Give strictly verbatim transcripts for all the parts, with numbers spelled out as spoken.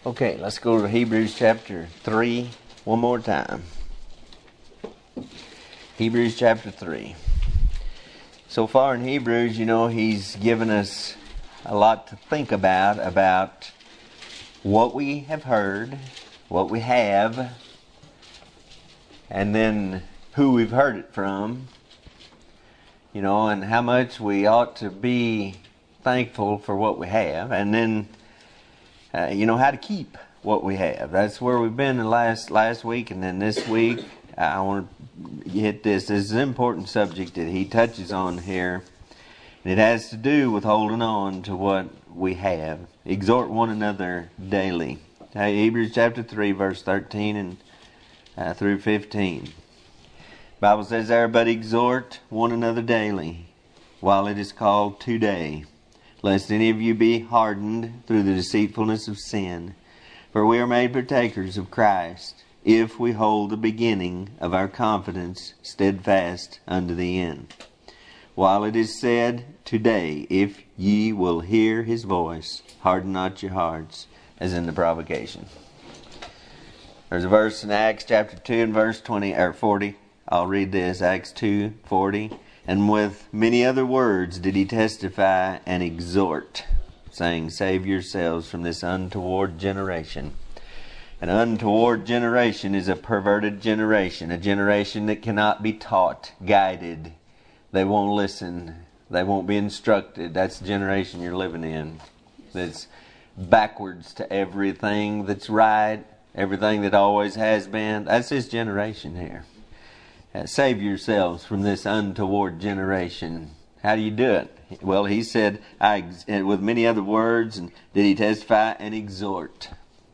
Okay, let's go to Hebrews chapter three one more time. Hebrews chapter three. So far in Hebrews, you know, he's given us a lot to think about, about what we have heard, what we have, and then who we've heard it from, you know, and how much we ought to be thankful for what we have, and then Uh, you know, how to keep what we have. That's where we've been the last last week, and then this week I want to hit this. This is an important subject that he touches on here, and it has to do with holding on to what we have. Exhort one another daily. Hebrews chapter three, verse thirteen and uh, through fifteen. The Bible says there, but exhort one another daily, while it is called today, lest any of you be hardened through the deceitfulness of sin. For we are made partakers of Christ, if we hold the beginning of our confidence steadfast unto the end. While it is said, today, if ye will hear His voice, harden not your hearts, as in the provocation. There's a verse in Acts chapter two and verse twenty or forty. I'll read this, Acts two forty. And with many other words did he testify and exhort, saying, save yourselves from this untoward generation. An untoward generation is a perverted generation, a generation that cannot be taught, guided. They won't listen. They won't be instructed. That's the generation you're living in. That's backwards to everything that's right, everything that always has been. That's this generation here. Uh, save yourselves from this untoward generation. How do you do it? Well, he said, I ex- with many other words, and did he testify and exhort.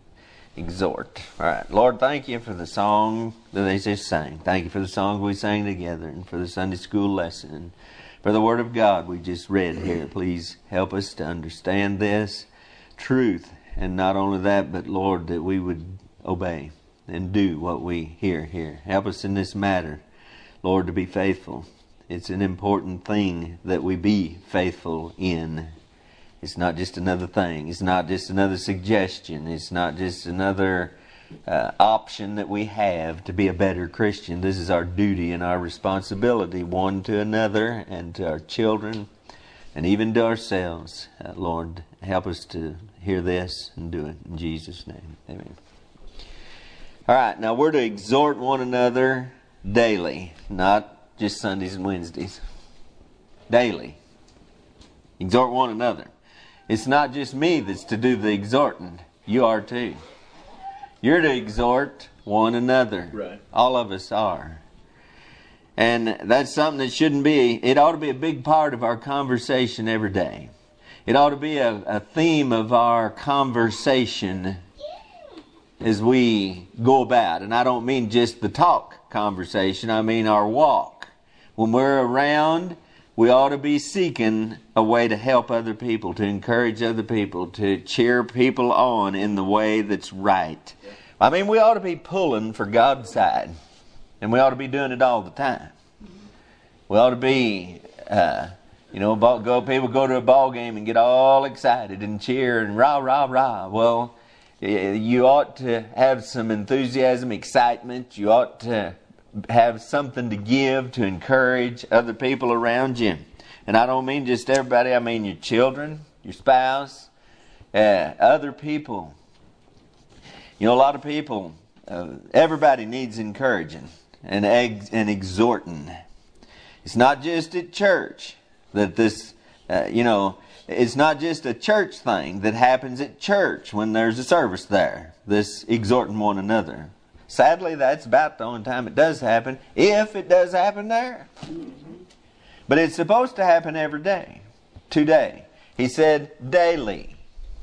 Exhort. All right. Lord, thank you for the song that they just sang. Thank you for the songs we sang together, and for the Sunday school lesson, and for the Word of God we just read here. Please help us to understand this truth, and not only that, but Lord, that we would obey and do what we hear here. Help us in this matter, Lord, to be faithful. It's an important thing that we be faithful in. It's not just another thing. It's not just another suggestion. It's not just another uh, option that we have to be a better Christian. This is our duty and our responsibility, one to another and to our children and even to ourselves. Uh, Lord, help us to hear this and do it. In Jesus' name, amen. All right, now we're to exhort one another daily, not just Sundays and Wednesdays. Daily. Exhort one another. It's not just me that's to do the exhorting. You are too. You're to exhort one another. Right. All of us are. And that's something that shouldn't be, it ought to be a big part of our conversation every day. It ought to be a, a theme of our conversation as we go about. And I don't mean just the talk conversation, I mean our walk. When we're around, we ought to be seeking a way to help other people, to encourage other people, to cheer people on in the way that's right. I mean, we ought to be pulling for God's side. And we ought to be doing it all the time. We ought to be, uh, you know, go people go to a ball game and get all excited and cheer and rah, rah, rah. Well, you ought to have some enthusiasm, excitement. You ought to have something to give, to encourage other people around you. And I don't mean just everybody. I mean your children, your spouse, uh, other people. You know, a lot of people, uh, everybody needs encouraging and, ex- and exhorting. It's not just at church that this, uh, you know, it's not just a church thing that happens at church when there's a service there. This exhorting one another. Sadly, that's about the only time it does happen, if it does happen there. But it's supposed to happen every day. Today. He said daily.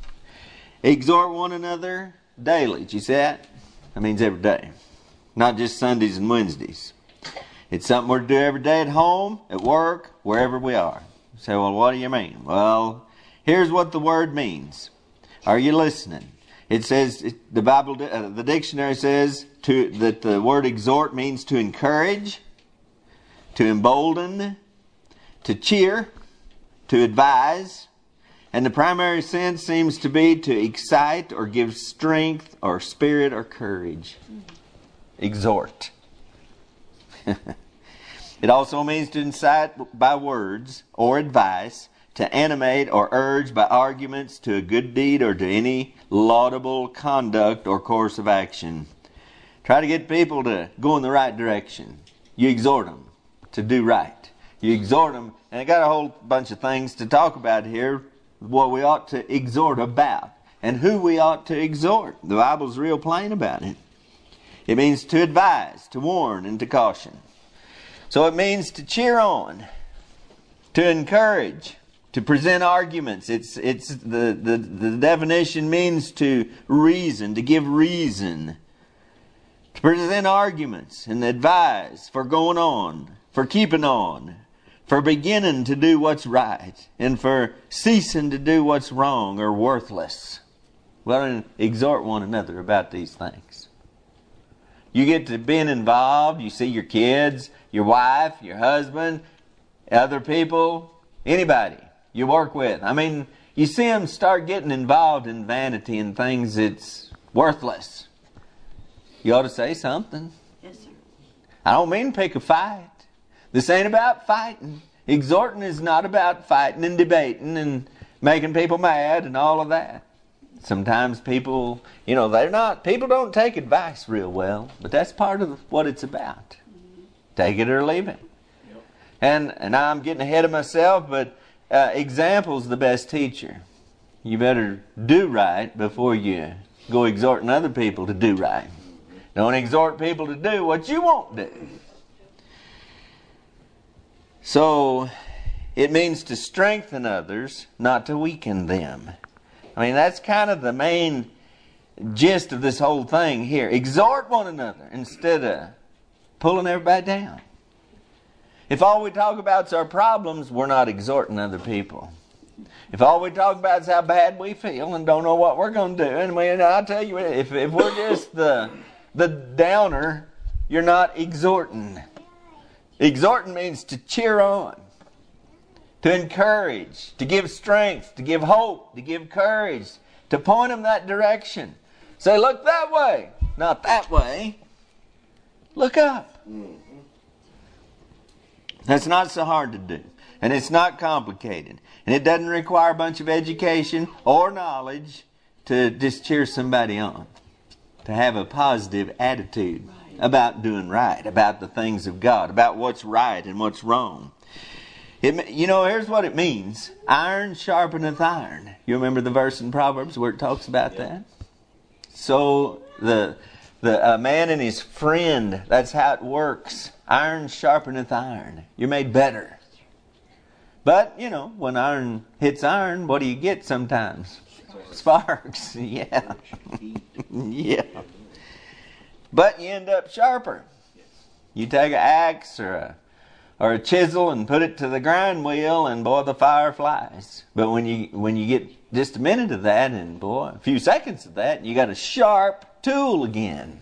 Exhort one another daily. Did you see that? That means every day. Not just Sundays and Wednesdays. It's something we're to do every day at home, at work, wherever we are. You say, well, what do you mean? Well, here's what the word means. Are you listening? It says, the Bible, uh, the dictionary says to, that the word exhort means to encourage, to embolden, to cheer, to advise, And the primary sense seems to be to excite or give strength or spirit or courage. Exhort. It also means to incite by words or advice, to animate or urge by arguments to a good deed or to any laudable conduct or course of action. Try to get people to go in the right direction. You exhort them to do right. You exhort them, and I got a whole bunch of things to talk about here, what we ought to exhort about and who we ought to exhort. The Bible's real plain about it. It means to advise, to warn, and to caution. So it means to cheer on, to encourage, to present arguments. It's it's the, the, the definition means to reason, to give reason. To present arguments and advise for going on, for keeping on, for beginning to do what's right, and for ceasing to do what's wrong or worthless. Well, and exhort one another about these things. You get to being involved, you see your kids, your wife, your husband, other people, anybody you work with. I mean, you see them start getting involved in vanity and things that's worthless. You ought to say something. Yes, sir. I don't mean pick a fight. This ain't about fighting. Exhorting is not about fighting and debating and making people mad and all of that. Sometimes people, you know, they're not, people don't take advice real well, but that's part of what it's about. Mm-hmm. Take it or leave it. Yep. And and I'm getting ahead of myself, but uh, example's the best teacher. You better do right before you go exhorting other people to do right. Don't exhort people to do what you won't do. So, it means to strengthen others, not to weaken them. I mean, that's kind of the main gist of this whole thing here. Exhort one another instead of pulling everybody down. If all we talk about is our problems, we're not exhorting other people. If all we talk about is how bad we feel and don't know what we're going to do, and we, I'll tell you, if, if we're just the... the downer, you're not exhorting. Exhorting means to cheer on, to encourage, to give strength, to give hope, to give courage, to point them that direction. Say, look that way, not that way. Look up. That's not so hard to do. And it's not complicated. And it doesn't require a bunch of education or knowledge to just cheer somebody on. To have a positive attitude about doing right, about the things of God, about what's right and what's wrong. It, you know, here's what it means. Iron sharpeneth iron. You remember the verse in Proverbs where it talks about yeah. that? So the the uh, man and his friend, that's how it works. Iron sharpeneth iron. You're made better. But, you know, when iron hits iron, what do you get sometimes? Sparks, yeah. yeah. But you end up sharper. You take an axe or a, or a chisel and put it to the grind wheel and boy, the fire flies. But when you when you get just a minute of that and boy, a few seconds of that, you got a sharp tool again.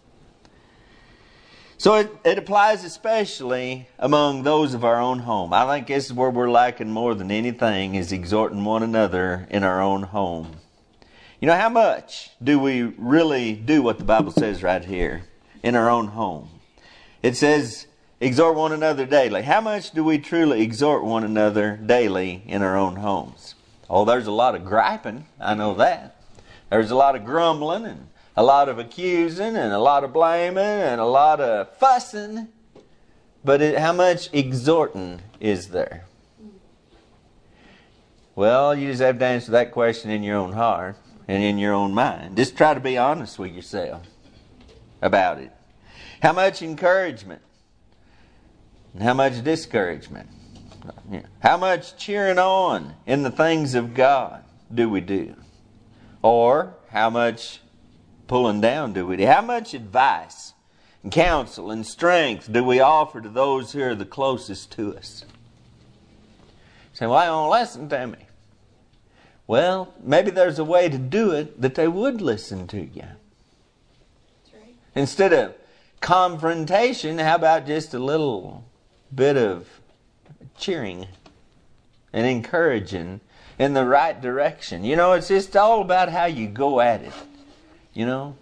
So it, it applies especially among those of our own home. I think this is where we're lacking more than anything, is exhorting one another in our own home. You know, how much do we really do what the Bible says right here in our own home? It says, exhort one another daily. How much do we truly exhort one another daily in our own homes? Oh, there's a lot of griping. I know that. There's a lot of grumbling and a lot of accusing and a lot of blaming and a lot of fussing. But it, how much exhorting is there? Well, you just have to answer that question in your own heart and in your own mind. Just try to be honest with yourself about it. How much encouragement and how much discouragement? How much cheering on in the things of God do we do? Or how much pulling down do we do? How much advice and counsel and strength do we offer to those who are the closest to us? You say, well, I don't listen to me. Well, maybe there's a way to do it that they would listen to you. That's right. Instead of confrontation, how about just a little bit of cheering and encouraging in the right direction. You know, it's just all about how you go at it. You know?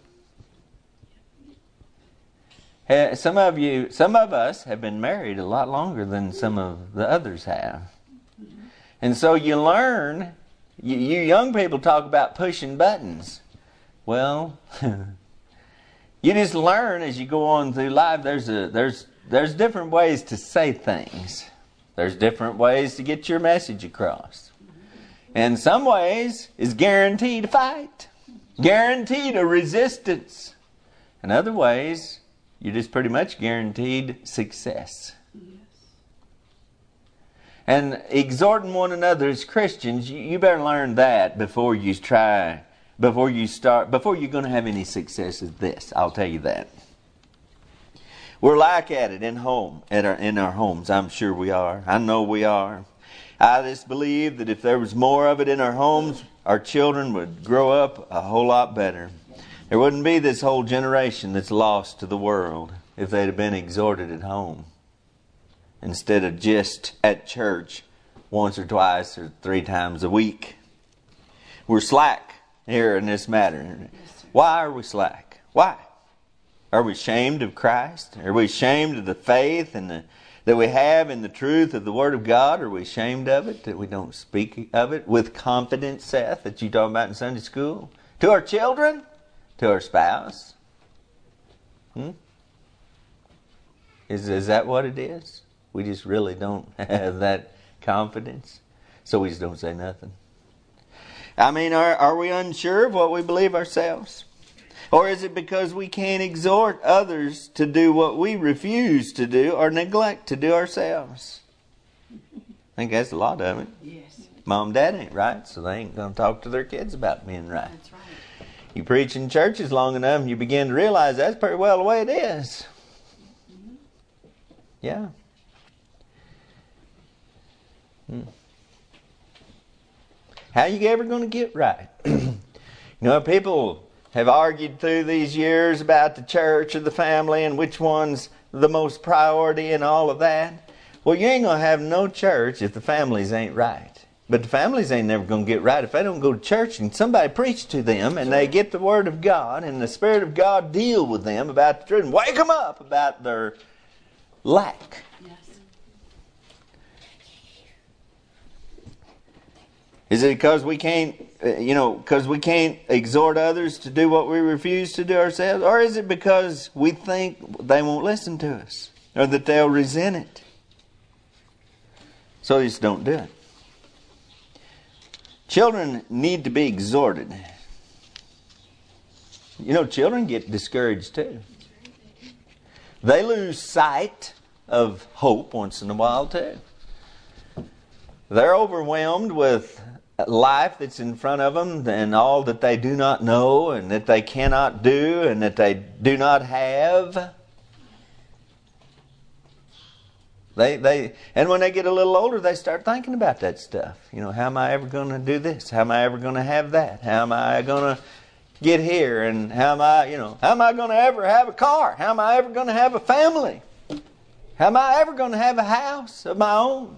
Some of you, some of us have been married a lot longer than some of the others have. And so you learn, you, you young people talk about pushing buttons. Well, you just learn as you go on through life. There's a there's there's different ways to say things. There's different ways to get your message across. And some ways is guaranteed a fight, guaranteed a resistance. And other ways, you're just pretty much guaranteed success. Yes. And exhorting one another as Christians, you, you better learn that before you try, before you start, before you're going to have any success at this. I'll tell you that. We're like at it in home, at our in our homes. I'm sure we are. I know we are. I just believe that if there was more of it in our homes, our children would grow up a whole lot better. There wouldn't be this whole generation that's lost to the world if they'd have been exhorted at home instead of just at church once or twice or three times a week. We're slack here in this matter. Why are we slack? Why? Are we ashamed of Christ? Are we ashamed of the faith and the, that we have in the truth of the Word of God? Are we ashamed of it, that we don't speak of it with confidence, Seth, that you talk about in Sunday school? To our children? To our spouse? Hmm? Is, is that what it is? We just really don't have that confidence, so we just don't say nothing. I mean, are, are we unsure of what we believe ourselves? Or is it because we can't exhort others to do what we refuse to do or neglect to do ourselves? I think that's a lot of it. Yes. Mom and Dad ain't right, so they ain't going to talk to their kids about being right. That's right. You preach in churches long enough and you begin to realize that's pretty well the way it is. Mm-hmm. Yeah. Hmm. How you ever going to get right? You know, people have argued through these years about the church or the family and which one's the most priority and all of that. Well, you ain't going to have no church if the families ain't right. But the families ain't never going to get right if they don't go to church and somebody preach to them and they get the Word of God and the Spirit of God deal with them about the truth and wake them up about their lack. Yes. Is it because we can't, you know, because we can't exhort others to do what we refuse to do ourselves? Or is it because we think they won't listen to us or that they'll resent it? So they just don't do it. Children need to be exhorted. You know, children get discouraged too. They lose sight of hope once in a while too. They're overwhelmed with life that's in front of them and all that they do not know and that they cannot do and that they do not have. They they and when they get a little older, they start thinking about that stuff. You know, how am I ever going to do this? How am I ever going to have that? How am I going to get here? And how am I, you know, how am I going to ever have a car? How am I ever going to have a family? How am I ever going to have a house of my own?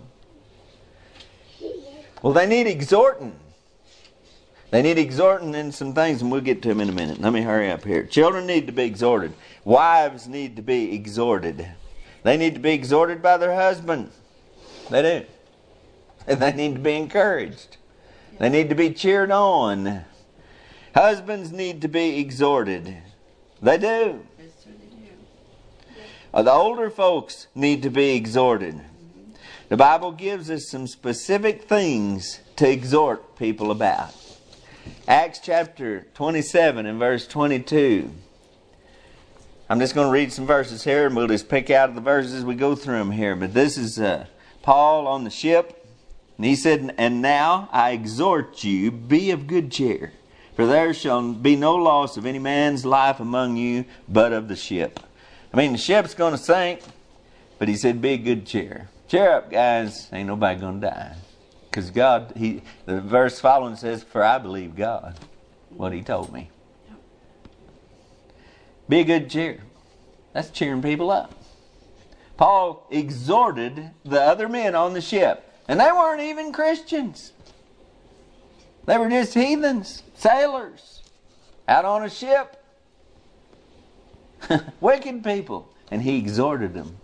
Well, they need exhorting. They need exhorting in some things, and we'll get to them in a minute. Let me hurry up here. Children need to be exhorted. Wives need to be exhorted. They need to be exhorted by their husband. They do. And they need to be encouraged. They need to be cheered on. Husbands need to be exhorted. They do. Yes, sir, they do. Uh, The older folks need to be exhorted. The Bible gives us some specific things to exhort people about. Acts chapter twenty-seven and verse twenty-two. I'm just going to read some verses here and we'll just pick out the verses as we go through them here. But this is uh, Paul on the ship. And he said, "And now I exhort you, be of good cheer. For there shall be no loss of any man's life among you, but of the ship." I mean, the ship's going to sink. But he said, be of good cheer. Cheer up, guys. Ain't nobody going to die. Because God, he, the verse following says, "For I believe God," what He told me. Be of good cheer. That's cheering people up. Paul exhorted the other men on the ship. And they weren't even Christians. They were just heathens, sailors, out on a ship. Wicked people. And he exhorted them.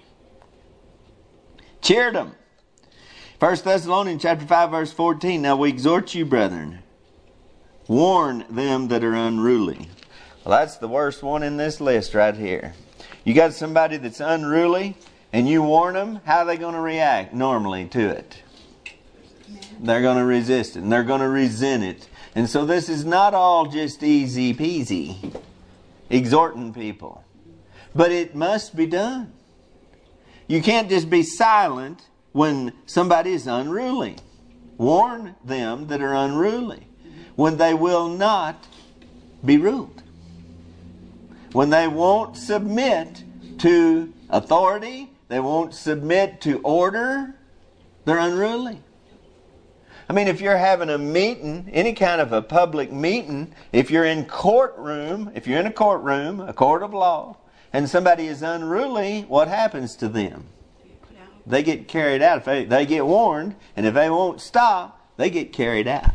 Cheered them. First Thessalonians chapter five, verse fourteen. Now we exhort you, brethren. Warn them that are unruly. Well, that's the worst one in this list right here. You got somebody that's unruly, and you warn them, how are they going to react normally to it? They're going to resist it, and they're going to resent it. And so this is not all just easy peasy, exhorting people. But it must be done. You can't just be silent when somebody is unruly. Warn them that are unruly. When they will not be ruled. When they won't submit to authority, they won't submit to order, they're unruly. I mean, if you're having a meeting, any kind of a public meeting, if you're in courtroom, if you're in a courtroom, a court of law, and somebody is unruly, what happens to them? They get carried out. If they, they get warned, and if they won't stop, they get carried out.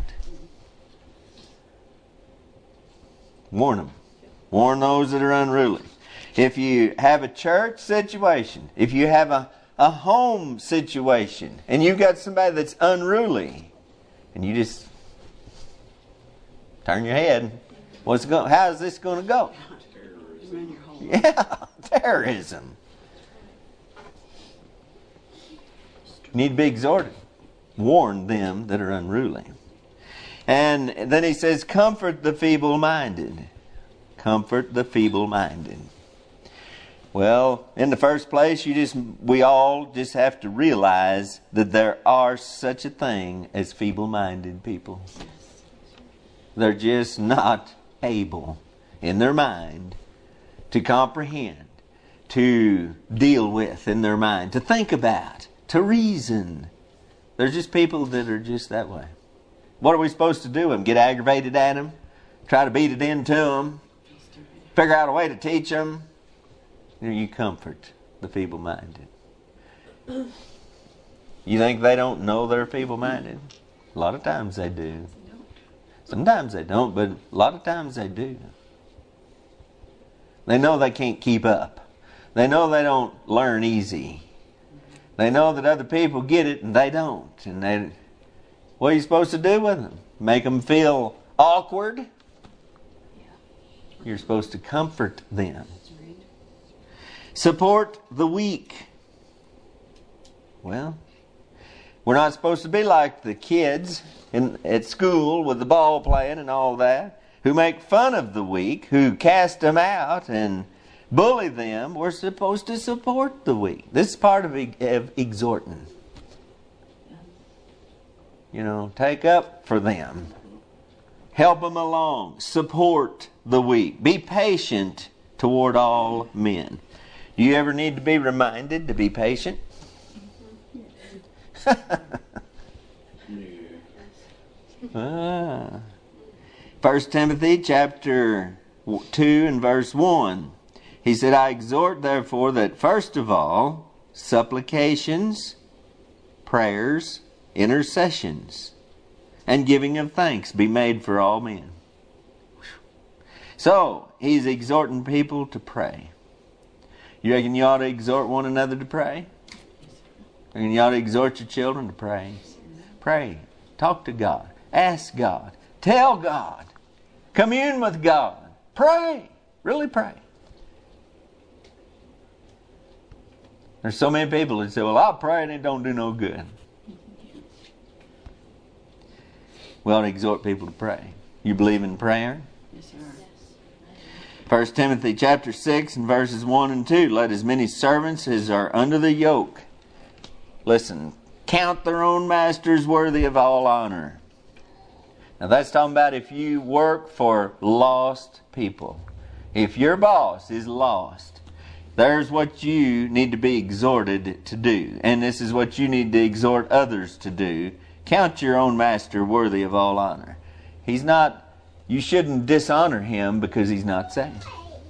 Warn them. Warn those that are unruly. If you have a church situation, if you have a, a home situation, and you've got somebody that's unruly, and you just turn your head, what's going? How is this going to go? Yeah, terrorism. You need to be exhorted. Warn them that are unruly. And then he says, comfort the feeble-minded. Comfort the feeble-minded. Well, in the first place, you just we all just have to realize that there are such a thing as feeble-minded people. They're just not able in their mind to comprehend, to deal with in their mind, to think about, to reason. They're just people that are just that way. What are we supposed to do with them? Get aggravated at them? Try to beat it into them? Figure out a way to teach them? You know, you comfort the feeble-minded. You think they don't know they're feeble-minded? A lot of times they do. Sometimes they don't, but a lot of times they do. They know they can't keep up. They know they don't learn easy. They know that other people get it and they don't. And they, what are you supposed to do with them? Make them feel awkward? You're supposed to comfort them. Support the weak. Well, we're not supposed to be like the kids in, at school with the ball playing and all that, who make fun of the weak, who cast them out and bully them. We're supposed to support the weak. This is part of, of exhorting. You know, take up for them. Help them along. Support the weak. Be patient toward all men. Do you ever need to be reminded to be patient? ah. First Timothy chapter two and verse one. He said, I exhort therefore that first of all, supplications, prayers, intercessions, and giving of thanks be made for all men. So, he's exhorting people to pray. You reckon you ought to exhort one another to pray? You reckon you ought to exhort your children to pray? Pray. Talk to God. Ask God. Tell God. Commune with God. Pray. Really pray. There's so many people that say, well, I'll pray and it don't do no good. We ought to exhort people to pray. You believe in prayer? Yes, sir. First Timothy chapter six and verses one and two. Let as many servants as are under the yoke. Listen, count their own masters worthy of all honor. Now that's talking about if you work for lost people. If your boss is lost, there's what you need to be exhorted to do. And this is what you need to exhort others to do. Count your own master worthy of all honor. He's not, you shouldn't dishonor him because he's not saved.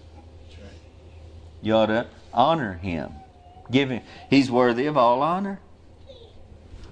You ought to honor him. Give him, he's worthy of all honor.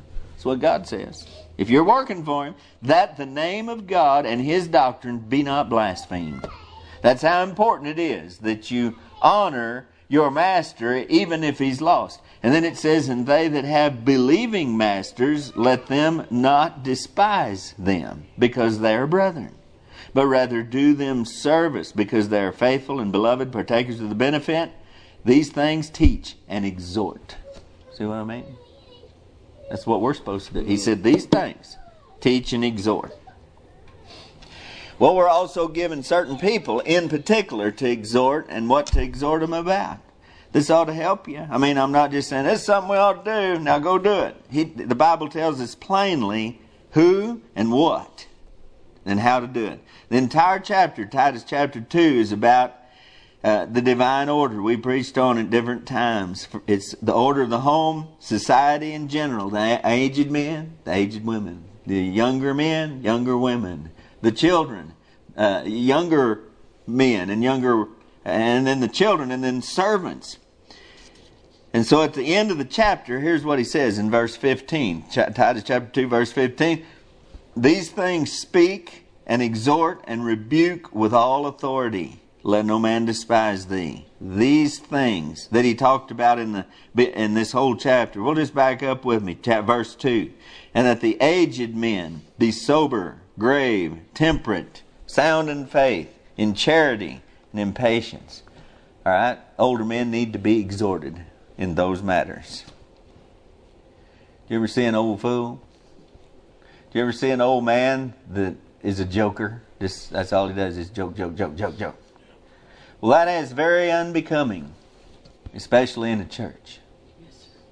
That's what God says. If you're working for Him, that the name of God and His doctrine be not blasphemed. That's how important it is that you honor your master even if he's lost. And then it says, and they that have believing masters, let them not despise them, because they are brethren, but rather do them service, because they are faithful and beloved, partakers of the benefit. These things teach and exhort. See what I mean? That's what we're supposed to do. He said, these things teach and exhort. Well, we're also given certain people in particular to exhort and what to exhort them about. This ought to help you. I mean, I'm not just saying, this is something we ought to do. Now go do it. He, the Bible tells us plainly who and what and how to do it. The entire chapter, Titus chapter two, is about uh, the divine order. We preached on it different times. It's the order of the home, society in general, the aged men, the aged women, the younger men, younger women, the children, uh, younger men and younger, and then the children, and then servants. And so at the end of the chapter, here's what he says in verse fifteen. Titus chapter two, verse fifteen. These things speak and exhort and rebuke with all authority. Let no man despise thee. These things that he talked about in the in this whole chapter. We'll just back up with me. Verse two. And that the aged men be sober, grave, temperate, sound in faith, in charity, and in patience. All right? Older men need to be exhorted in those matters. Do you ever see an old fool? Do you ever see an old man that is a joker? Just, that's all he does is joke, joke, joke, joke, joke. Well, that is very unbecoming, especially in a church. Yes, sir.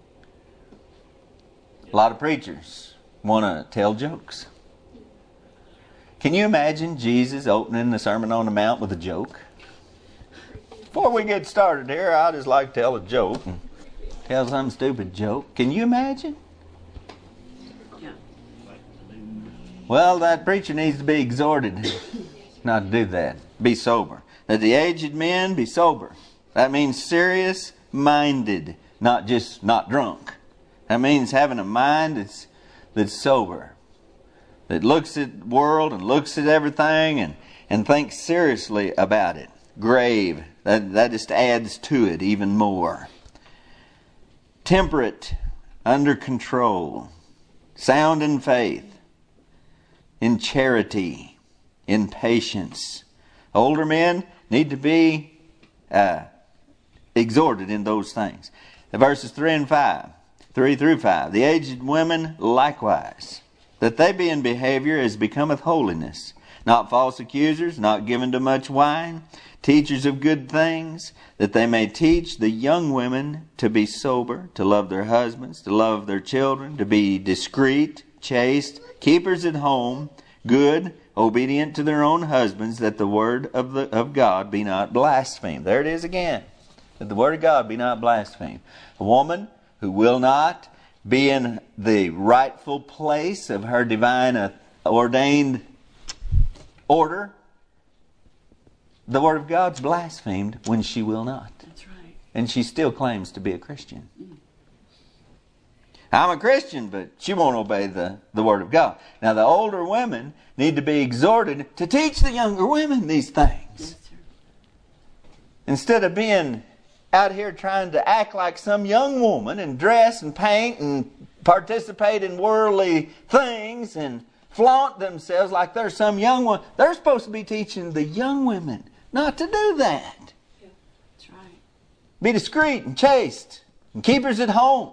A lot of preachers want to tell jokes. Can you imagine Jesus opening the Sermon on the Mount with a joke? Before we get started here, I just like to tell a joke. Tell some stupid joke. Can you imagine? Yeah. Well, that preacher needs to be exhorted not to do that. Be sober. That the aged men be sober. That means serious-minded, not just not drunk. That means having a mind that's, that's sober. That looks at the world and looks at everything and, and thinks seriously about it. Grave. That, that just adds to it even more. Temperate. Under control. Sound in faith. In charity. In patience. Older men need to be uh, exhorted in those things. The verses three and five. Three through five. The aged women likewise. That they be in behavior as becometh holiness, not false accusers, not given to much wine, teachers of good things, that they may teach the young women to be sober, to love their husbands, to love their children, to be discreet, chaste, keepers at home, good, obedient to their own husbands, that the word of the of God be not blasphemed. There it is again. That the word of God be not blasphemed. A woman who will not be in the rightful place of her divine ordained order, the Word of God's blasphemed when she will not. That's right. And she still claims to be a Christian. Mm. I'm a Christian, but she won't obey the, the Word of God. Now the older women need to be exhorted to teach the younger women these things. Yes, sir. Instead of being out here trying to act like some young woman and dress and paint and participate in worldly things and flaunt themselves like they're some young one. They're supposed to be teaching the young women not to do that. Yeah, that's right. Be discreet and chaste and keepers at home.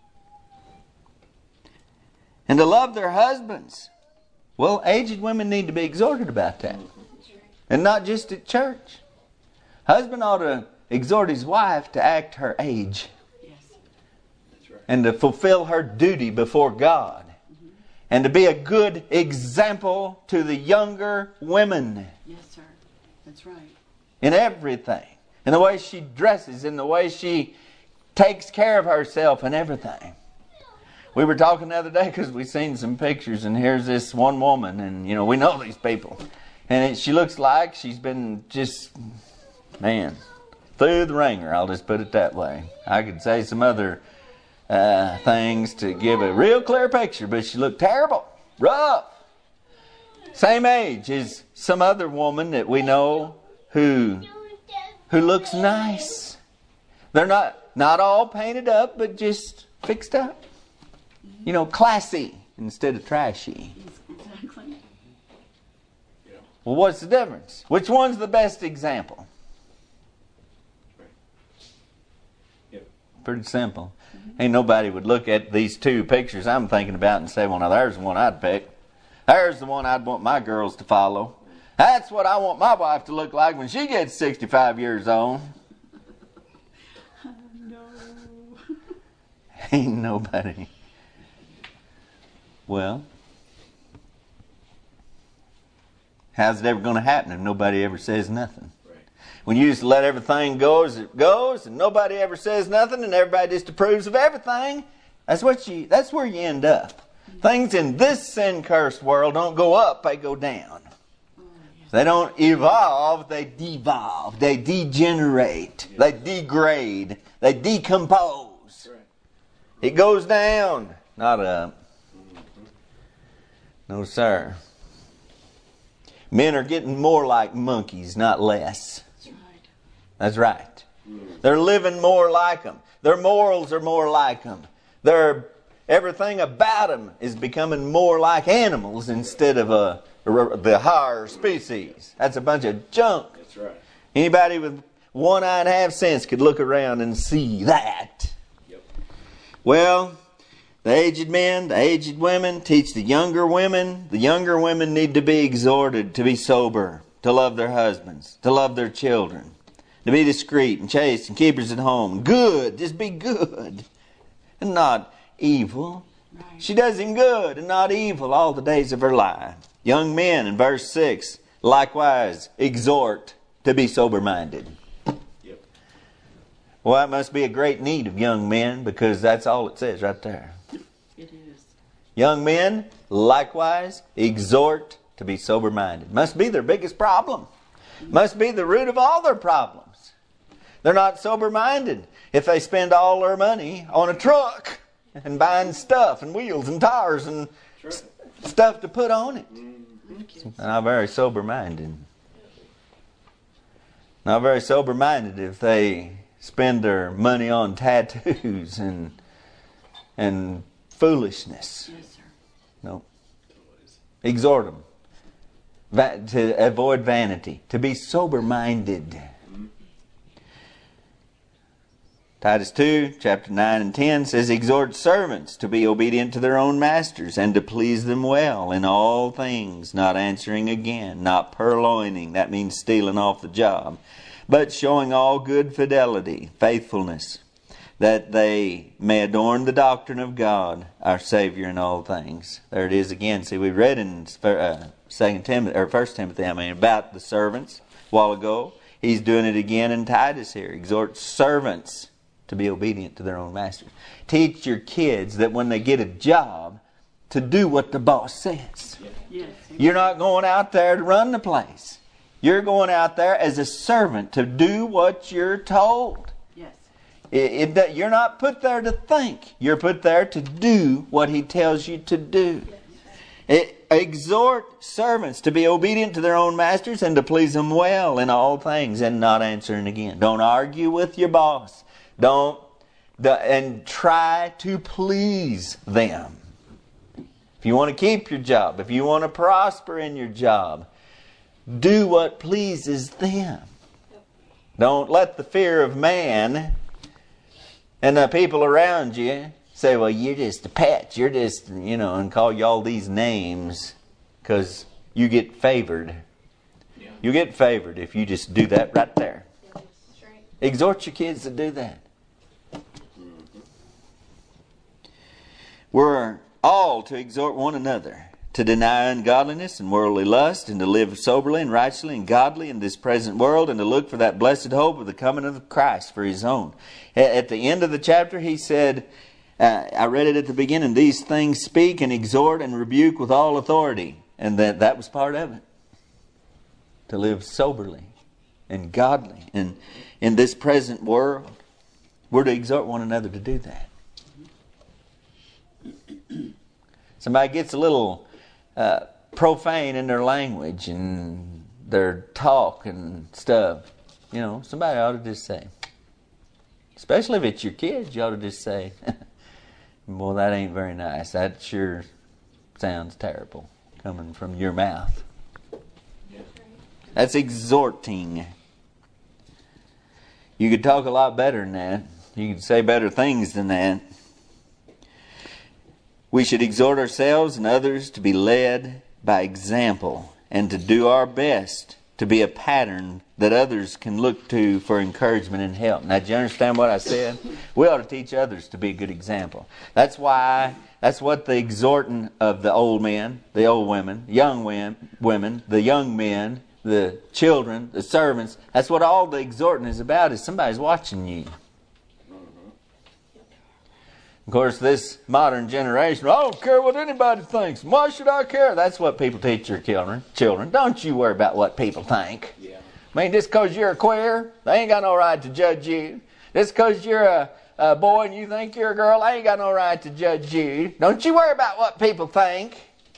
And to love their husbands. Well, aged women need to be exhorted about that. And not just at church. Husband ought to exhort his wife to act her age. Yes. That's right. And to fulfill her duty before God. Mm-hmm. And to be a good example to the younger women. Yes, sir. That's right. In everything. In the way she dresses, in the way she takes care of herself and everything. We were talking the other day because we seen some pictures, and here's this one woman, and you know, we know these people. And it, she looks like she's been just, man, through the ringer, I'll just put it that way. I could say some other uh, things to give a real clear picture, but she looked terrible, rough. Same age as some other woman that we know who who looks nice. They're not not all painted up, but just fixed up. You know, classy instead of trashy. Exactly. Well, what's the difference? Which one's the best example? Pretty simple. Ain't nobody would look at these two pictures I'm thinking about and say, well, now there's the one I'd pick. There's the one I'd want my girls to follow. That's what I want my wife to look like when she gets sixty-five years old. No. Ain't nobody. Well, how's it ever going to happen if nobody ever says nothing? When you just let everything go as it goes and nobody ever says nothing and everybody just approves of everything, that's what you that's where you end up. Things in this sin-cursed world don't go up, they go down. They don't evolve, they devolve, they degenerate, they degrade, they decompose. It goes down, not up. No, sir. Men are getting more like monkeys, not less. That's right. They're living more like them. Their morals are more like them. Their everything about them is becoming more like animals instead of a, a, the higher species. That's a bunch of junk. That's right. Anybody with one eye and a half sense could look around and see that. Yep. Well, the aged men, the aged women teach the younger women. The younger women need to be exhorted to be sober, to love their husbands, to love their children, to be discreet and chaste and keepers at home. Good, just be good and not evil. Right. She does him good and not evil all the days of her life. Young men, in verse six, likewise exhort to be sober-minded. Yep. Well, that must be a great need of young men, because that's all it says right there. It is. Young men, likewise, exhort to be sober-minded. Must be their biggest problem. Must be the root of all their problems. They're not sober-minded if they spend all their money on a truck and buying stuff and wheels and tires and s- stuff to put on it. They're not very sober-minded. Not very sober-minded if they spend their money on tattoos and and foolishness. Yes, sir. No. Exhort them Va- to avoid vanity, to be sober-minded. Titus two, chapter nine and ten says, exhort servants to be obedient to their own masters and to please them well in all things, not answering again, not purloining, that means stealing off the job, but showing all good fidelity, faithfulness, that they may adorn the doctrine of God, our Savior, in all things. There it is again. See, we read in uh, Second Timothy or First Timothy, I mean, about the servants a while ago. He's doing it again in Titus here. Exhort servants to be obedient to their own masters. Teach your kids that when they get a job, to do what the boss says. Yes. You're not going out there to run the place. You're going out there as a servant to do what you're told. Yes. It, it, you're not put there to think. You're put there to do what He tells you to do. It, exhort servants to be obedient to their own masters and to please them well in all things and not answering again. Don't argue with your boss. Don't the, and try to please them. If you want to keep your job, if you want to prosper in your job, do what pleases them. Don't let the fear of man and the people around you say, well, you're just a pet. You're just, you know, and call you all these names because you get favored. Yeah. You get favored if you just do that right there. Exhort your kids to do that. We're all to exhort one another to deny ungodliness and worldly lust, and to live soberly and righteously and godly in this present world, and to look for that blessed hope of the coming of Christ for His own. At the end of the chapter, he said, uh, I read it at the beginning, these things speak and exhort and rebuke with all authority. And that, that was part of it. To live soberly and godly in, in this present world. We're to exhort one another to do that. somebody gets a little uh, profane in their language and their talk and stuff, you know, somebody ought to just say, especially if it's your kids, you ought to just say, well, that ain't very nice. That sure sounds terrible coming from your mouth. That's exhorting. You could talk a lot better than that. You could say better things than that. We should exhort ourselves and others to be led by example and to do our best to be a pattern that others can look to for encouragement and help. Now, do you understand what I said? We ought to teach others to be a good example. That's why, that's what the exhorting of the old men, the old women, young women, the young men, the children, the servants, that's what all the exhorting is about, is somebody's watching you. Of course, this modern generation, I don't care what anybody thinks. Why should I care? That's what people teach your children. Children, don't you worry about what people think. Yeah. I mean, just because you're a queer, they ain't got no right to judge you. Just because you're a, a boy and you think you're a girl, they ain't got no right to judge you. Don't you worry about what people think.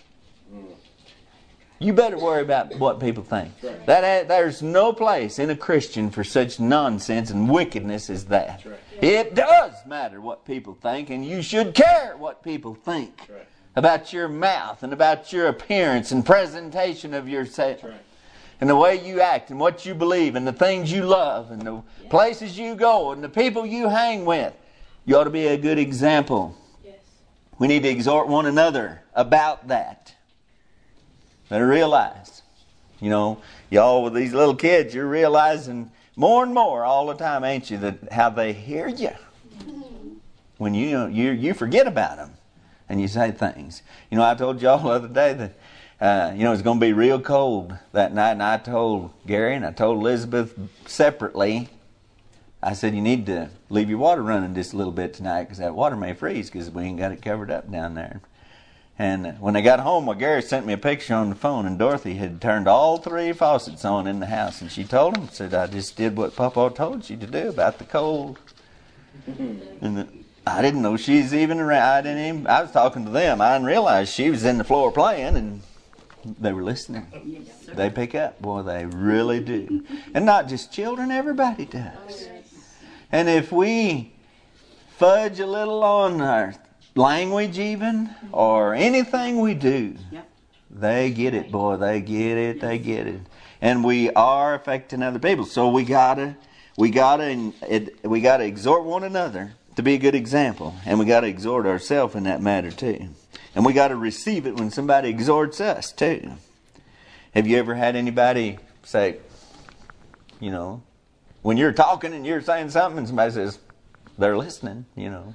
You better worry about what people think. Right. That there's no place in a Christian for such nonsense and wickedness as that. Right. It does matter what people think, and you should care what people think right. about your mouth and about your appearance and presentation of yourself. Right. And the way you act and what you believe and the things you love and the yeah. places you go and the people you hang with. You ought to be a good example. Yes. We need to exhort one another about that. Better realize, you know, y'all with these little kids, you're realizing more and more all the time, ain't you, that how they hear you when you you you forget about them and you say things. You know, I told y'all the other day that uh, you know it's going to be real cold that night, and I told Gary and I told Elizabeth separately. I said, you need to leave your water running just a little bit tonight because that water may freeze because we ain't got it covered up down there. And when they got home, well, Gary sent me a picture on the phone, and Dorothy had turned all three faucets on in the house. And she told him, said, I just did what Papa told you to do about the cold. And the, I didn't know she's even around. I didn't even, I was talking to them. I didn't realize she was in the floor playing, and they were listening. Yes, they pick up. Boy, they really do. And not just children, everybody does. And if we fudge a little on our language even, or anything we do, yep. they get it, boy. They get it. They get it. And we are affecting other people. So we gotta, we gotta, it, we gotta exhort one another to be a good example, and we gotta exhort ourselves in that matter too. And we gotta receive it when somebody exhorts us too. Have you ever had anybody say, you know, when you're talking and you're saying something, and somebody says they're listening, you know?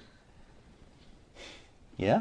Yeah?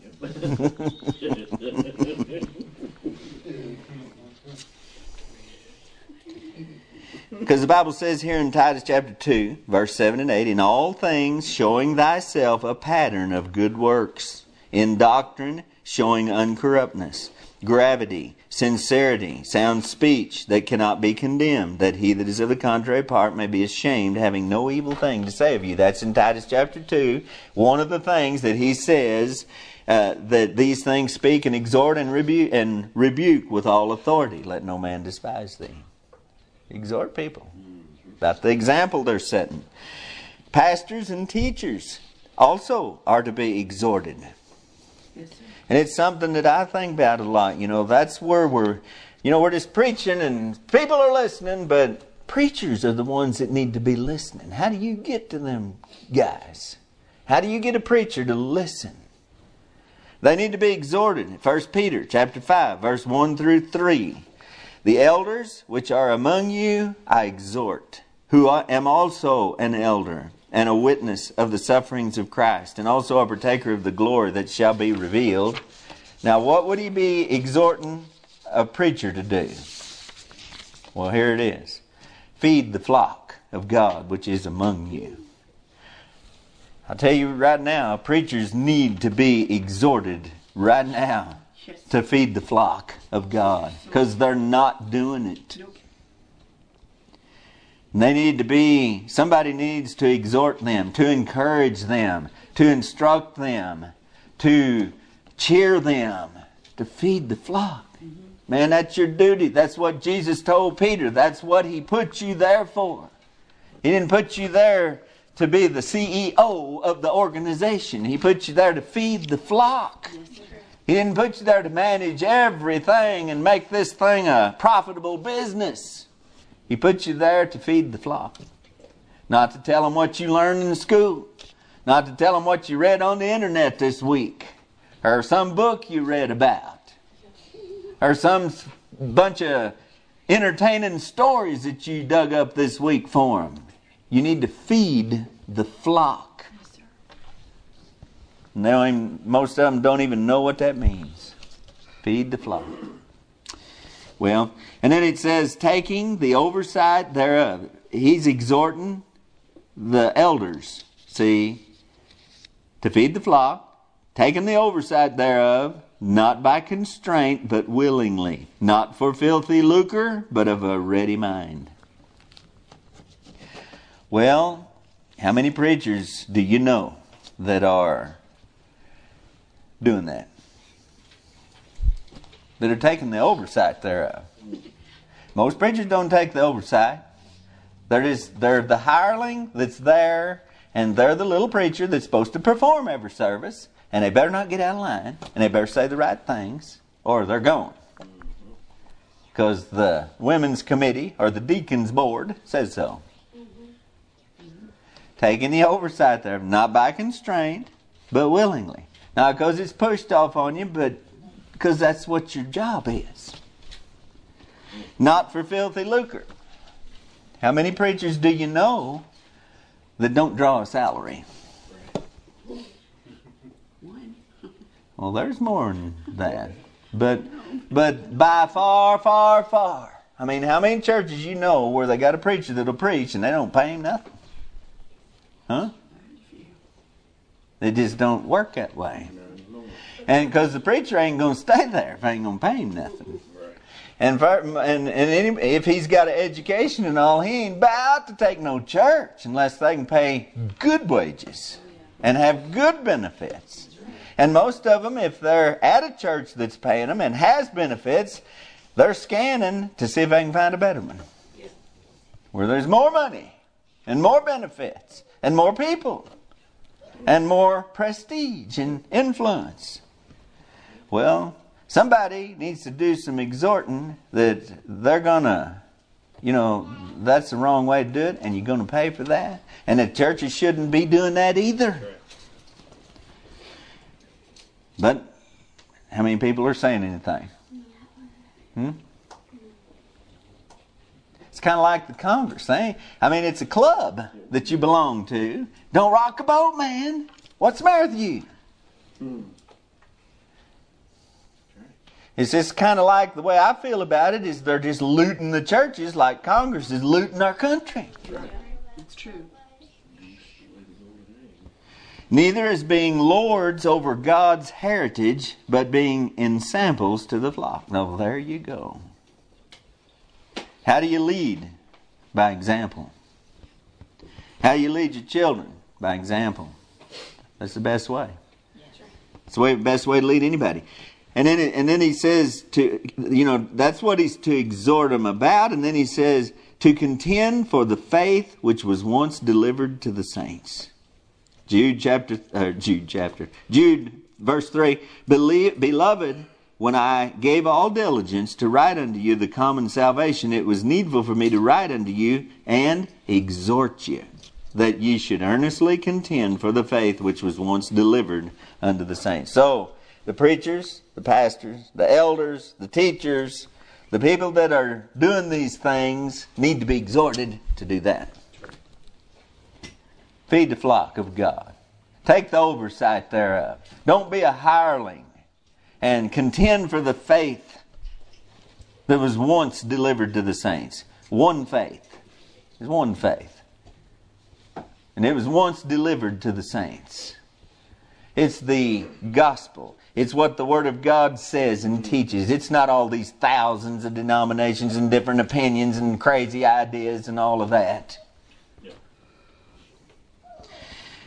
Because the Bible says here in Titus chapter two, verse seven and eight, in all things showing thyself a pattern of good works, in doctrine showing uncorruptness, gravity, sincerity, sound speech that cannot be condemned, that he that is of the contrary part may be ashamed, having no evil thing to say of you. That's in Titus chapter two. One of the things that he says, uh, that these things speak and exhort and rebuke, and rebuke with all authority. Let no man despise thee. Exhort people about the example they're setting. Pastors and teachers also are to be exhorted. Yes, sir. And it's something that I think about a lot. You know, that's where we're, you know, we're just preaching and people are listening, but preachers are the ones that need to be listening. How do you get to them guys? How do you get a preacher to listen? They need to be exhorted. First Peter chapter five, verse one through three. The elders which are among you I exhort, who am also an elder and a witness of the sufferings of Christ, and also a partaker of the glory that shall be revealed. Now, what would he be exhorting a preacher to do? Well, here it is. Feed the flock of God which is among you. I'll tell you right now, preachers need to be exhorted right now to feed the flock of God, because they're not doing it. And they need to be, somebody needs to exhort them, to encourage them, to instruct them, to cheer them, to feed the flock. Mm-hmm. Man, that's your duty. That's what Jesus told Peter. That's what He put you there for. He didn't put you there to be the C E O of the organization. He put you there to feed the flock. He didn't put you there to manage everything and make this thing a profitable business. He put you there to feed the flock. Not to tell them what you learned in school. Not to tell them what you read on the internet this week. Or some book you read about. Or some bunch of entertaining stories that you dug up this week for them. You need to feed the flock. Now, most of them don't even know what that means. Feed the flock. Well, and then it says, taking the oversight thereof. He's exhorting the elders, see, to feed the flock, taking the oversight thereof, not by constraint, but willingly. Not for filthy lucre, but of a ready mind. Well, how many preachers do you know that are doing that? That are taking the oversight thereof. Most preachers don't take the oversight. They're just, they're the hireling that's there, and they're the little preacher that's supposed to perform every service, and they better not get out of line, and they better say the right things, or they're gone. Because the women's committee or the deacons board says so. Taking the oversight there, not by constraint, but willingly. Not because it's pushed off on you, but because that's what your job is. Not for filthy lucre. How many preachers do you know that don't draw a salary? One. Well, there's more than that. But, but by far, far, far. I mean, how many churches you know where they got a preacher that'll preach and they don't pay him nothing? Huh? They just don't work that way. And because the preacher ain't going to stay there if I ain't going to pay him nothing. And, for, and, and any, if he's got an education and all, he ain't about to take no church unless they can pay good wages and have good benefits. And most of them, if they're at a church that's paying them and has benefits, they're scanning to see if they can find a better one. Where there's more money and more benefits and more people and more prestige and influence. Well, somebody needs to do some exhorting that they're going to, you know, that's the wrong way to do it, and you're going to pay for that. And the churches shouldn't be doing that either. But how many people are saying anything? Hmm? It's kind of like the Congress thing. I mean, it's a club that you belong to. Don't rock the boat, man. What's the matter with you? Hmm. It's just kind of like the way I feel about it is they're just looting the churches like Congress is looting our country. Yeah, that's true. Neither as being lords over God's heritage, but being ensamples to the flock. Now, there you go. How do you lead? By example. How do you lead your children? By example. That's the best way. It's the way, best way to lead anybody. And then, and then he says to, you know, that's what he's to exhort them about. And then he says to contend for the faith which was once delivered to the saints. Jude chapter, uh, Jude chapter, Jude verse three. Believe, beloved, when I gave all diligence to write unto you the common salvation, it was needful for me to write unto you and exhort you, that ye should earnestly contend for the faith which was once delivered unto the saints. So, the preachers, the pastors, the elders, the teachers, the people that are doing these things need to be exhorted to do that. Feed the flock of God. Take the oversight thereof. Don't be a hireling. And contend for the faith that was once delivered to the saints. One faith. There's one faith. And it was once delivered to the saints. It's the gospel. It's what the Word of God says and teaches. It's not all these thousands of denominations and different opinions and crazy ideas and all of that.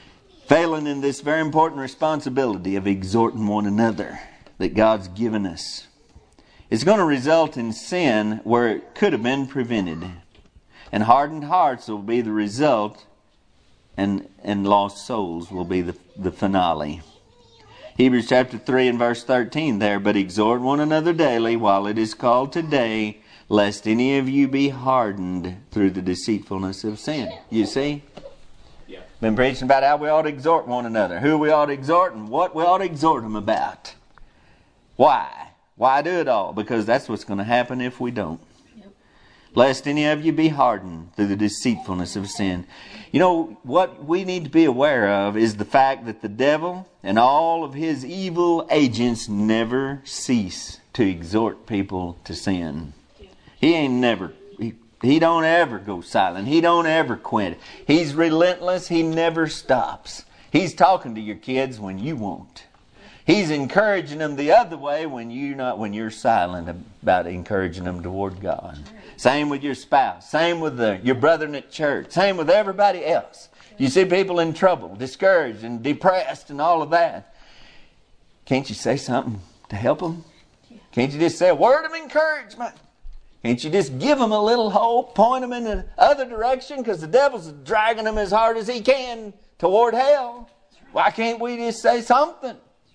Failing in this very important responsibility of exhorting one another that God's given us, it's going to result in sin where it could have been prevented. And hardened hearts will be the result, and, and lost souls will be the, the finale. Hebrews chapter three and verse thirteen there, but exhort one another daily while it is called today, lest any of you be hardened through the deceitfulness of sin. You see? Yeah. Been preaching about how we ought to exhort one another, who we ought to exhort, and what we ought to exhort them about. Why? Why do it all? Because that's what's going to happen if we don't. Yep. Lest any of you be hardened through the deceitfulness of sin. You know, what we need to be aware of is the fact that the devil and all of his evil agents never cease to exhort people to sin. He ain't never, he, he don't ever go silent. He don't ever quit. He's relentless. He never stops. He's talking to your kids when you won't. He's encouraging them the other way when you not when you're silent about encouraging them toward God. Same with your spouse. Same with the, your brethren at church. Same with everybody else. You see people in trouble, discouraged and depressed and all of that. Can't you say something to help them? Can't you just say a word of encouragement? Can't you just give them a little hope, point them in the other direction? Because the devil's dragging them as hard as he can toward hell. Why can't we just say something?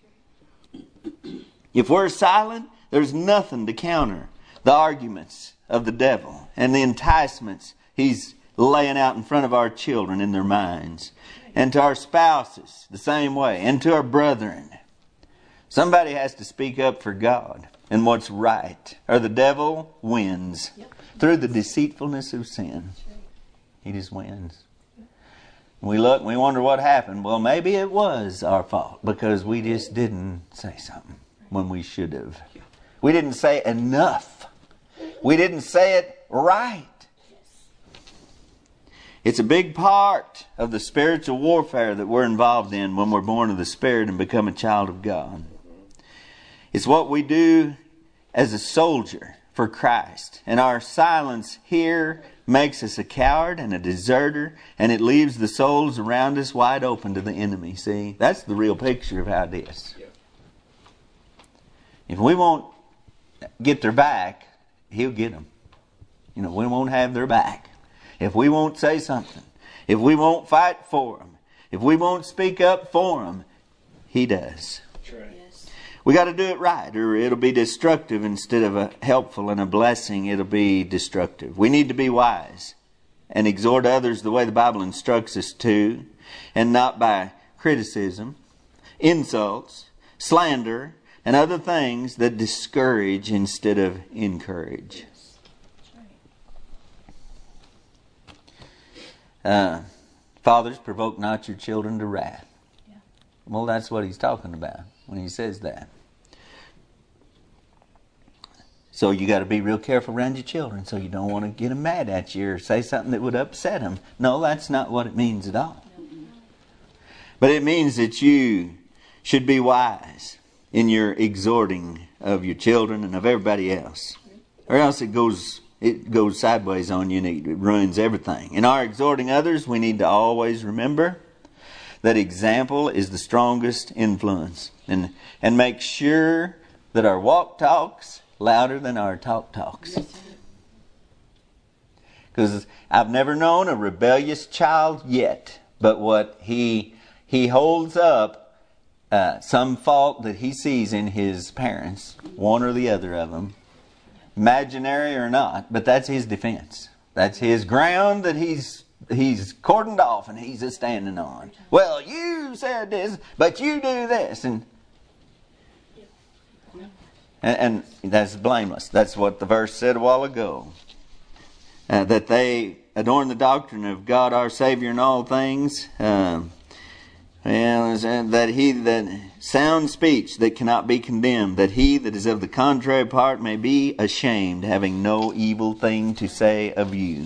If we're silent, there's nothing to counter the arguments of the devil and the enticements he's laying out in front of our children in their minds. And to our spouses, the same way. And to our brethren. Somebody has to speak up for God and what's right, or the devil wins. Yep. Through the deceitfulness of sin. He just wins. We look and we wonder what happened. Well, maybe it was our fault because we just didn't say something when we should have. We didn't say enough. We didn't say it right. It's a big part of the spiritual warfare that we're involved in when we're born of the Spirit and become a child of God. It's what we do as a soldier for Christ. And our silence here makes us a coward and a deserter, and it leaves the souls around us wide open to the enemy. See, that's the real picture of how it is. If we won't get their back, he'll get them. You know, we won't have their back. If we won't say something, if we won't fight for them, if we won't speak up for them, he does. That's right. Yes. We got to do it right, or it'll be destructive instead of a helpful and a blessing. It'll be destructive. We need to be wise and exhort others the way the Bible instructs us to, and not by criticism, insults, slander, and other things that discourage instead of encourage. Uh, Fathers, provoke not your children to wrath. Yeah. Well, that's what he's talking about when he says that. So you got to be real careful around your children so you don't want to get them mad at you or say something that would upset them. No, that's not what it means at all. But it means that you should be wise in your exhorting of your children and of everybody else. Or else it goes it goes sideways on you and it ruins everything. In our exhorting others, we need to always remember that example is the strongest influence. And, and make sure that our walk talks louder than our talk talks. Because I've never known a rebellious child yet, but what he he holds up Uh, some fault that he sees in his parents, one or the other of them, imaginary or not, but that's his defense. That's his ground that he's he's cordoned off and he's just standing on. Well, you said this, but you do this, and and, and that's blameless. That's what the verse said a while ago. Uh, that they adorn the doctrine of God our Savior in all things. Uh, And that he that sound speech that cannot be condemned, that he that is of the contrary part may be ashamed, having no evil thing to say of you.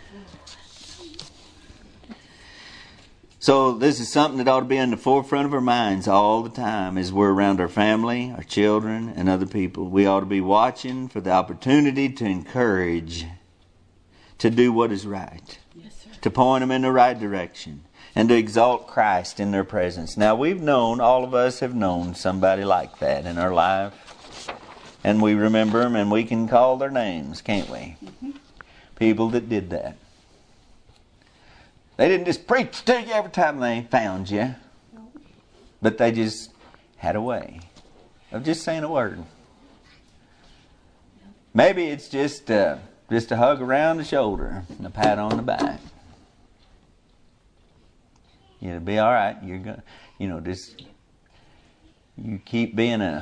So this is something that ought to be in the forefront of our minds all the time as we're around our family, our children, and other people. We ought to be watching for the opportunity to encourage, to do what is right, yes, sir. To point them in the right direction. and to exalt Christ in their presence. Now we've known, all of us have known somebody like that in our life. And we remember them and we can call their names, can't we? Mm-hmm. People that did that. They didn't just preach to you every time they found you. But they just had a way of just saying a word. Maybe it's just, uh, just a hug around the shoulder and a pat on the back. You'll be all right. You're gonna, you know, just you keep being a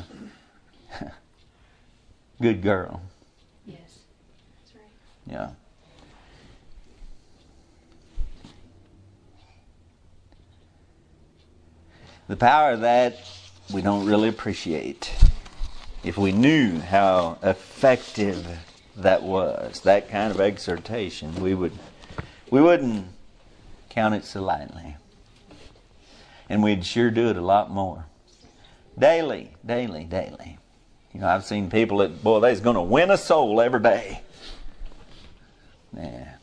good girl. Yes, that's right. Yeah. The power of that we don't really appreciate. If we knew how effective that was, that kind of exhortation, we would we wouldn't count it so lightly. And we'd sure do it a lot more. Daily, daily, daily. You know, I've seen people that, boy, they's going to win a soul every day. Yeah.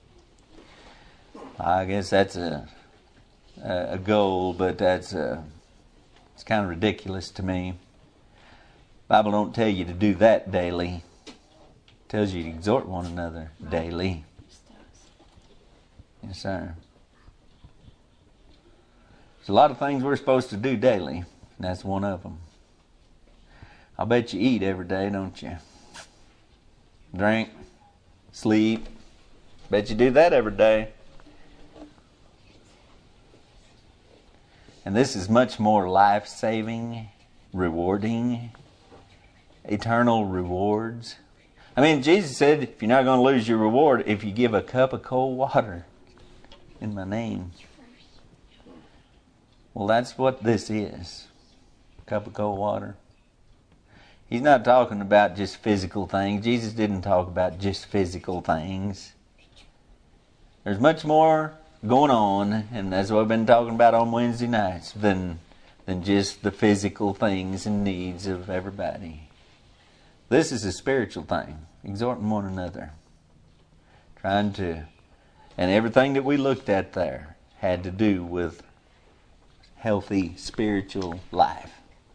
I guess that's a a goal, but that's a, it's kind of ridiculous to me. The Bible don't tell you to do that daily. It tells you to exhort one another daily. Yes, sir. There's a lot of things we're supposed to do daily, and that's one of them. I'll bet you eat every day, don't you? Drink, sleep. Bet you do that every day. And this is much more life-saving, rewarding, eternal rewards. I mean, Jesus said, if you're not going to lose your reward, if you give a cup of cold water in my name. Well, that's what this is. A cup of cold water. He's not talking about just physical things. Jesus didn't talk about just physical things. There's much more going on, and that's what I've been talking about on Wednesday nights, than, than just the physical things and needs of everybody. This is a spiritual thing. Exhorting one another. Trying to... And everything that we looked at there had to do with healthy spiritual life.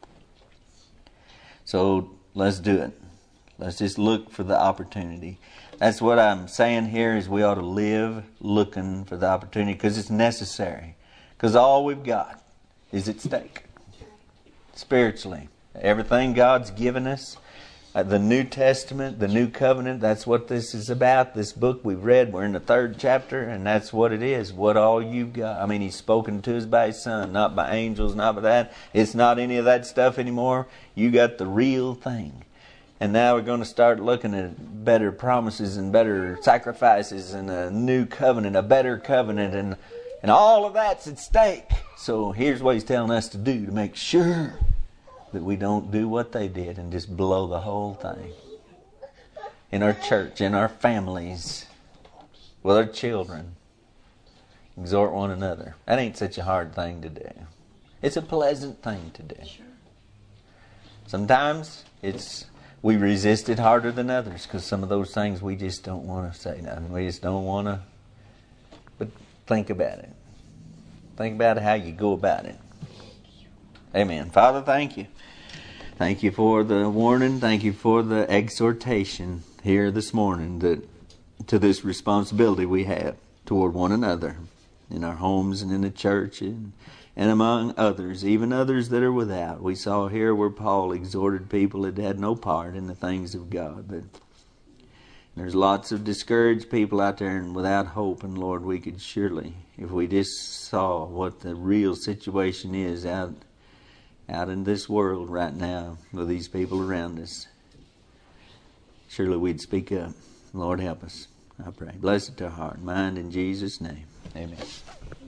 So let's do it. Let's just look for the opportunity. That's what I'm saying here, is we ought to live looking for the opportunity, because it's necessary. Because all we've got is at stake. Spiritually. Everything God's given us, uh, the New Testament, the New Covenant, that's what this is about. This book we've read, we're in the third chapter, and that's what it is. What all you've got. I mean, He's spoken to us by His Son, not by angels, not by that. It's not any of that stuff anymore. You got the real thing. And now we're going to start looking at better promises and better sacrifices and a new covenant, a better covenant, and and all of that's at stake. So here's what He's telling us to do to make sure that we don't do what they did and just blow the whole thing. In our church, in our families, with our children. Exhort one another. That ain't such a hard thing to do. It's a pleasant thing to do. Sometimes it's... we resist it harder than others, because some of those things we just don't want to say nothing. We just don't want to. But think about it. Think about how you go about it. Amen. Father, thank you. Thank you for the warning. Thank you for the exhortation here this morning that to this responsibility we have toward one another in our homes and in the church and and among others, even others that are without. We saw here where Paul exhorted people that had no part in the things of God. But there's lots of discouraged people out there and without hope. And Lord, we could surely, if we just saw what the real situation is out, out in this world right now with these people around us, surely we'd speak up. Lord, help us, I pray. Bless it to our heart and mind in Jesus' name. Amen.